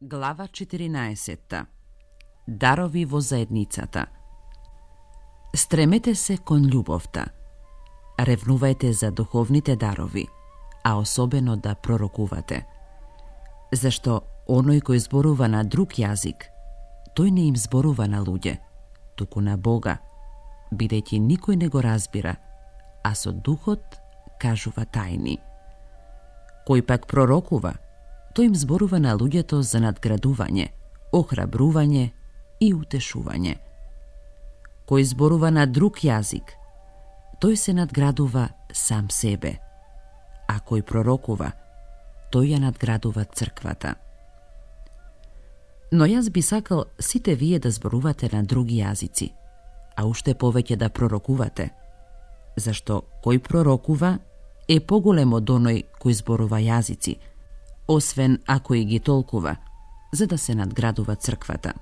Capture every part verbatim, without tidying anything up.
Глава четиринаесетта. Дарови во заедницата. Стремете се кон љубовта. Ревнувајте за духовните дарови, а особено да пророкувате. Зашто оној кој зборува на друг јазик, тој не им зборува на луѓе, туку на Бога, бидејќи никој не го разбира, а со духот кажува тајни. Кој пак пророкува, тој им зборува на луѓето за надградување, охрабрување и утешување. Кој зборува на друг јазик, тој се надградува сам себе, а кој пророкува, тој ја надградува црквата. Но јас би сакал сите вие да зборувате на други јазици, а уште повеќе да пророкувате, зашто кој пророкува е поголем од оној кој зборува јазици, освен ако и ги толкува, за да се надградува црквата.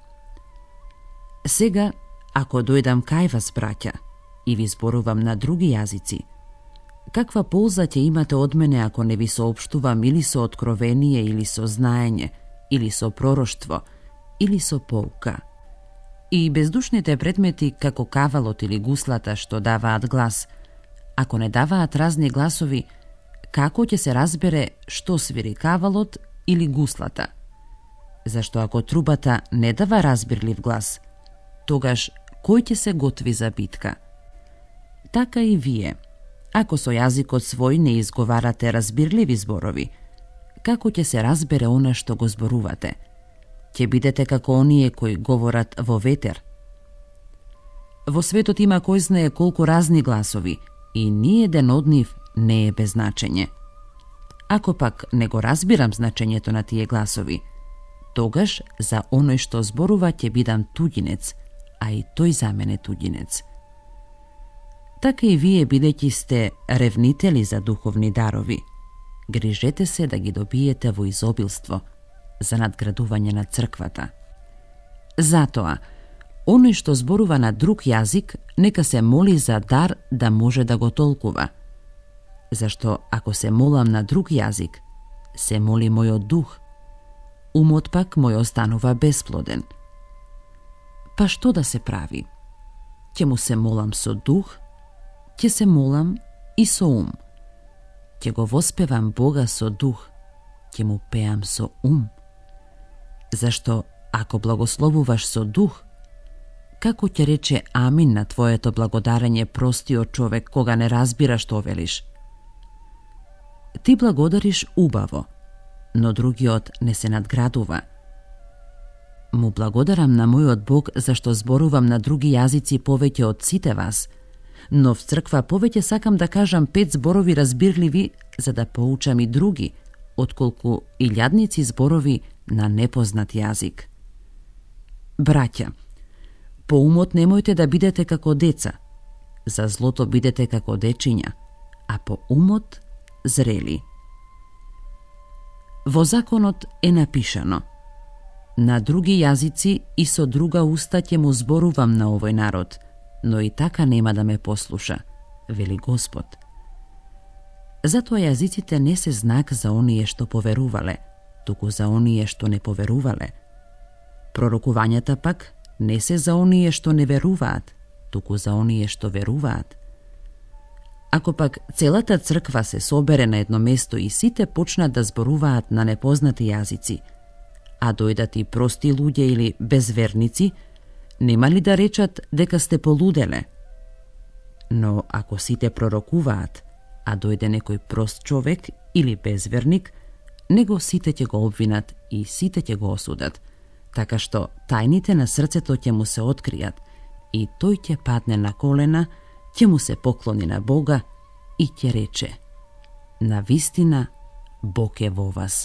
Сега, ако дојдам кај вас, браќа, и ви зборувам на други јазици, каква полза ќе имате од мене ако не ви соопштувам или со откровение, или со знаење, или со пророштво, или со поука? И бездушните предмети, како кавалот или гуслата, што даваат глас, ако не даваат разни гласови, како ќе се разбере што свири кавалот или гуслата? Зашто ако трубата не дава разбирлив глас, тогаш кој ќе се готви за битка? Така и вие, ако со јазикот свој не изговарате разбирливи зборови, како ќе се разбере она што го зборувате? Ќе бидете како оние кои говорат во ветер. Во светот има кој знае колку разни гласови и ни еден од нив не е без значење. Ако пак не го разбирам значењето на тие гласови, тогаш за оној што зборува ќе бидам туѓинец, а и тој за мене туѓинец. Така и вие, бидејќи сте ревнители за духовни дарови, грижете се да ги добиете во изобилство за надградување на црквата. Затоа, оној што зборува на друг јазик, нека се моли за дар да може да го толкува. Зашто ако се молам на друг јазик, се моли мојот дух, умот пак мој останува бесплоден. Па што да се прави? Ќе му се молам со дух, ќе се молам и со ум. Ќе го воспевам Бога со дух, ќе му пеам со ум. Зашто ако благословуваш со дух, како ќе рече амин на твоето благодарење простиот човек кога не разбира што велиш? Ти благодариш убаво, но другиот не се надградува. Му благодарам на мојот Бог зашто зборувам на други јазици повеќе од сите вас, но в црква повеќе сакам да кажам пет зборови разбирливи за да поучам и други, отколку илјадници зборови на непознат јазик. Браќа, по умот немојте да бидете како деца, за злото бидете како дечиња, а по умот зрели. Во законот е напишано: на други јазици и со друга уста ќе му зборувам на овој народ, но и така нема да ме послуша, вели Господ. Затоа јазиците не се знак за оние што поверувале, туку за оние што не поверувале. Пророкувањата пак не се за оние што не веруваат, туку за оние што веруваат. Ако пак целата црква се собере на едно место и сите почнат да зборуваат на непознати јазици, а дојдат и прости луѓе или безверници, нема ли да речат дека сте полуделе? Но ако сите пророкуваат, а дојде некој прост човек или безверник, него сите ќе го обвинат и сите ќе го осудат, така што тајните на срцето ќе му се откријат и тој ќе падне на колена, ќе му се поклони на Бога и ќе рече: навистина Бог е во вас.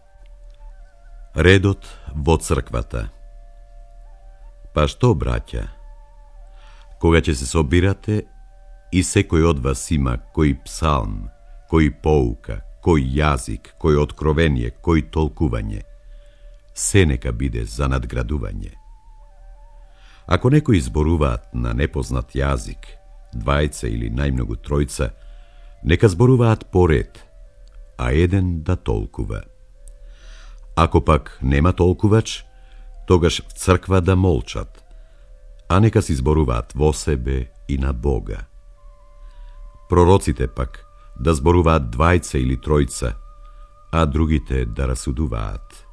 Редот во црквата. Па што, браќа? Кога ќе се собирате и секој од вас има кој псалм, кој поука, кој јазик, кој откровение, кој толкување, се нека биде за надградување. Ако некои зборуваат на непознат јазик, двајца или најмногу тројца, нека зборуваат поред, а еден да толкува. Ako pak nema толкувач, тогаш в црква да молчат, а нека си зборуваат во себе и на Бога. Пророците пак да зборуваат двајца или тројца, а другите да расудуваат.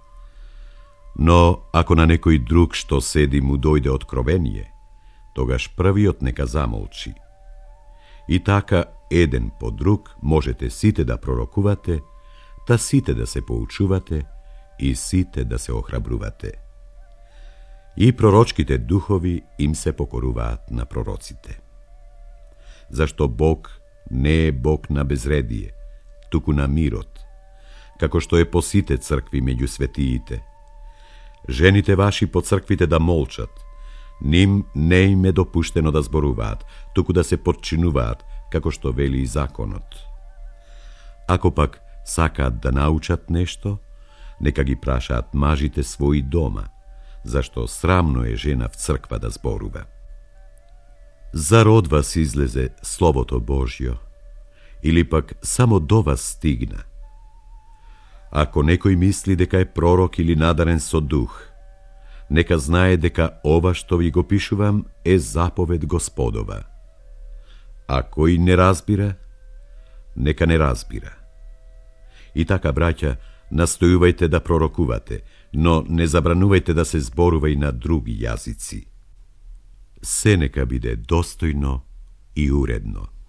Но ако на некој друг што седи му дојде откровение, тогаш првиот нека замолчи. И така, еден по друг, можете сите да пророкувате, та сите да се поучувате и сите да се охрабрувате. И пророчките духови им се покоруваат на пророците. Зашто Бог не е Бог на безредие, туку на мирот, како што е по сите цркви меѓу светиите. Жените ваши по црквите да молчат, ним не им е допуштено да зборуваат, туку да се подчинуваат, како што вели и законот. Ако пак сакаат да научат нешто, нека ги прашаат мажите своји дома, зашто срамно е жена в црква да зборува. Зар од вас излезе Словото Божјо, или пак само до вас стигна? Ако некој мисли дека е пророк или надарен со дух, нека знае дека ова што ви го пишувам е заповед Господова. А кој не разбира, нека не разбира. И така, браќа, настојувајте да пророкувате, но не забранувајте да се зборува и на други јазици. Се нека биде достојно и уредно.